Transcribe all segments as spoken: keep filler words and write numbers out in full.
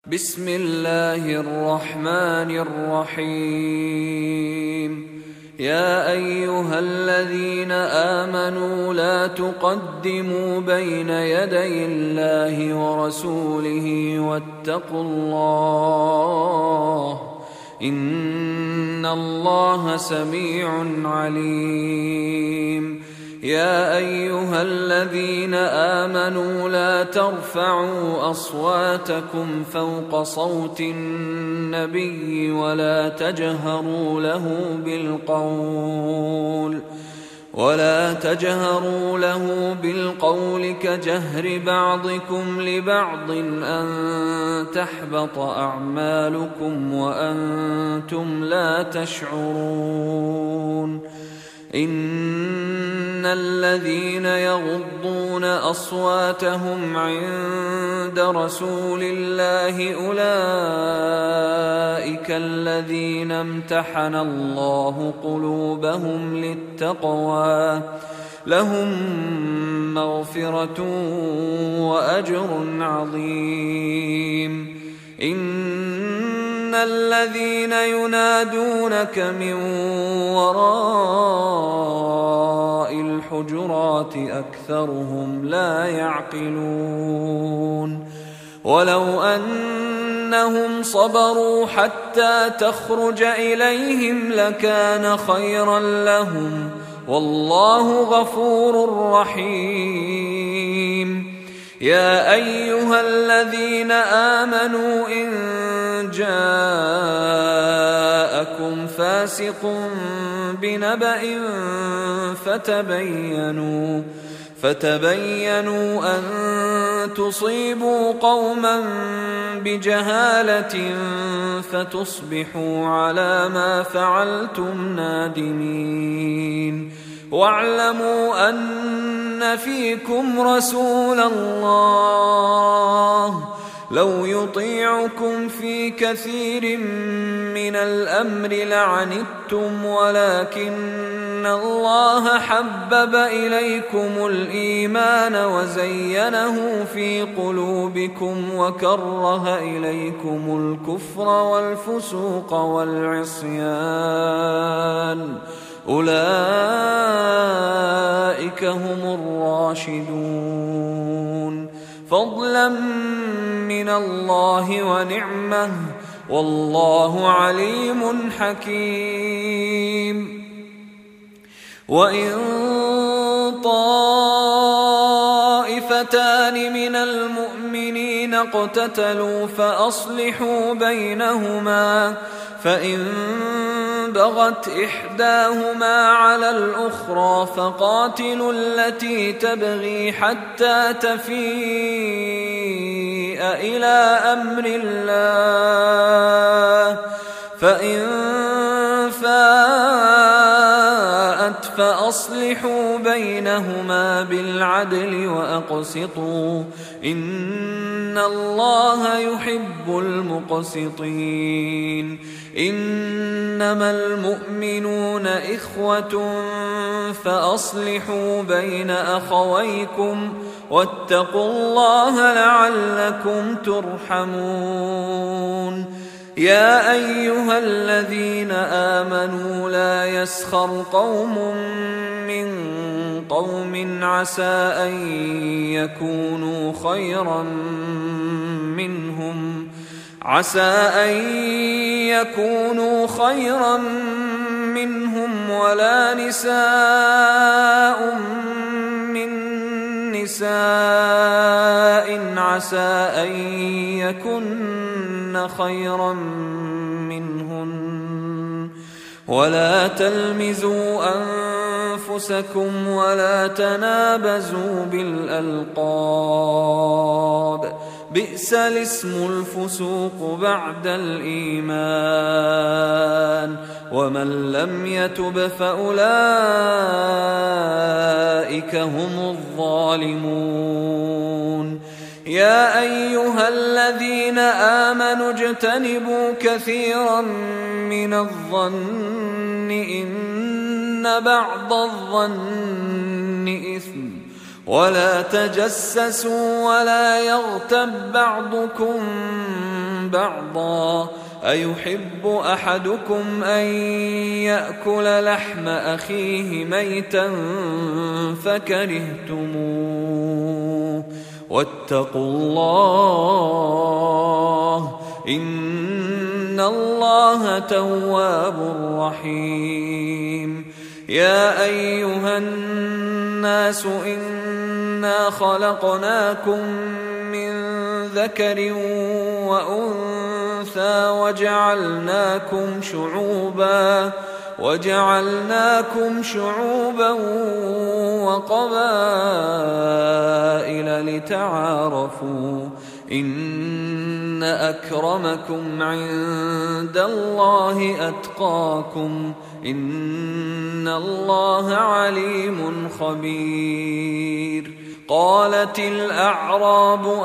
بسم الله الرحمن الرحيم. يا أيها الذين آمنوا لا تقدموا بين يدي الله ورسوله واتقوا الله إن الله سميع عليم. يا أيها الذين آمنوا لا ترفعوا أصواتكم فوق صوت النبي ولا تجهروا له بالقول ولا تجهروا له بالقول كجهر بعضكم لبعض أن تحبط أعمالكم وأنتم لا تشعرون. إن الذين يغضون أصواتهم عند رسول الله أولئك الذين امتحن الله قلوبهم للتقوى لهم مغفرة وأجر عظيم. إن الذين ينادونك من وراء الحجرات أكثرهم لا يعقلون. ولو أنهم صبروا حتى تخرج إليهم لكان خيرا لهم والله غفور رحيم. يا أيها الذين آمنوا إن جاءكم فاسق بنبأ فتبينوا فتبينوا أن تصيبوا قوما بجهالة فتصبحوا على ما فعلتم نادمين. واعلموا أن فيكم رسول الله لو يطيعكم في كثير من الأمر لعنتم ولكن الله حبب إليكم الإيمان وزينه في قلوبكم وكره إليكم الكفر والفسوق والعصيان أولئك هم الراشدون فضلا من الله ونعمه والله عليم حكيم. وإن طائفتان من المؤمنين اقتتلوا فأصلحوا بينهما فإن بغت إحداهما على الأخرى فقاتلوا التي تبغي حتى تفيء إلى أمر الله فإن فاءت فأصلحوا بينهما بالعدل وأقسطوا إن الله يحب المقسطين. إنما المؤمنون إخوة فأصلحوا بين أخويكم واتقوا الله لعلكم ترحمون. يا أيها الذين آمنوا لا يسخر قوم من قوم عسى أن يكونوا خيرا منهم عسى أن يكونوا خيرا منهم ولا نساء من نساء عسى أن يكن خيرا منهن ولا تلمزوا أنفسكم ولا تنابزوا بالألقاب بئس الاسم الفسوق بعد الإيمان ومن لم يتب فأولئك هم الظالمون. يا أيها الذين آمنوا اجتنبوا كثيرا من الظن إن بعض الظن إثم ولا تجسسوا ولا يغتب بعضكم بعضا أيحب أحدكم أن يأكل لحم أخيه ميتا فكرهتموه واتقوا الله إن الله تواب رحيم. يا أيها الناس إنا خلقناكم من ذكر وأنثى وجعلناكم شعوبا وجعلناكم شعوبا وقبائل لتعارفوا إن أكرمكم عند الله أتقاكم إن الله عليم خبير. قالت الأعراب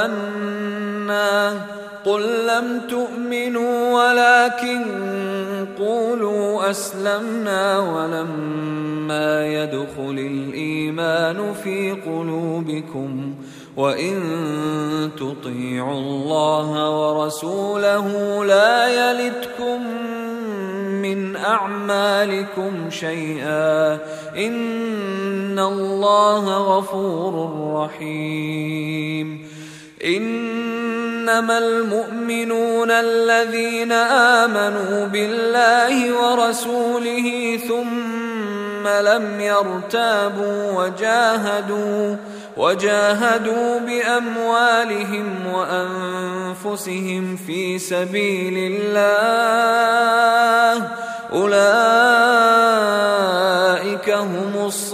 آمنا قل لم تؤمنوا ولكن قولوا أسلمنا ولما يدخل الإيمان في قلوبكم وإن تطيعوا الله ورسوله لا يلتكم من أعمالكم شيئا إن الله غفور رحيم. إنما المؤمنون الذين آمنوا بالله ورسوله ثم لم يرتابوا وجاهدوا وجاهدوا بأموالهم وأنفسهم في سبيل الله أولئك هم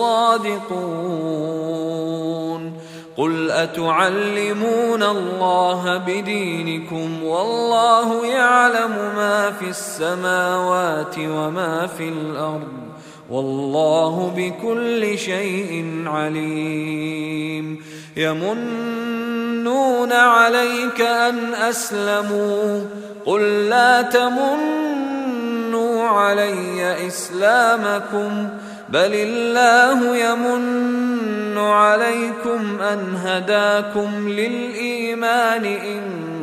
الصادقون. قل أتعلمون الله بدينكم والله يعلم ما في السماوات وما في الأرض والله بكل شيء عليم. يمنون عليك أن أسلموا قل لا تمنوا علي إسلامكم بل الله يمن عليكم أن هداكم للإيمان إن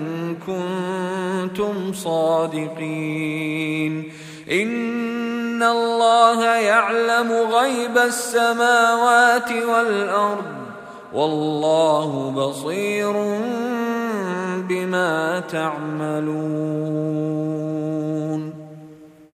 كنتم صادقين. إن الله يعلم غيب السماوات والأرض والله بصير بما تعملون.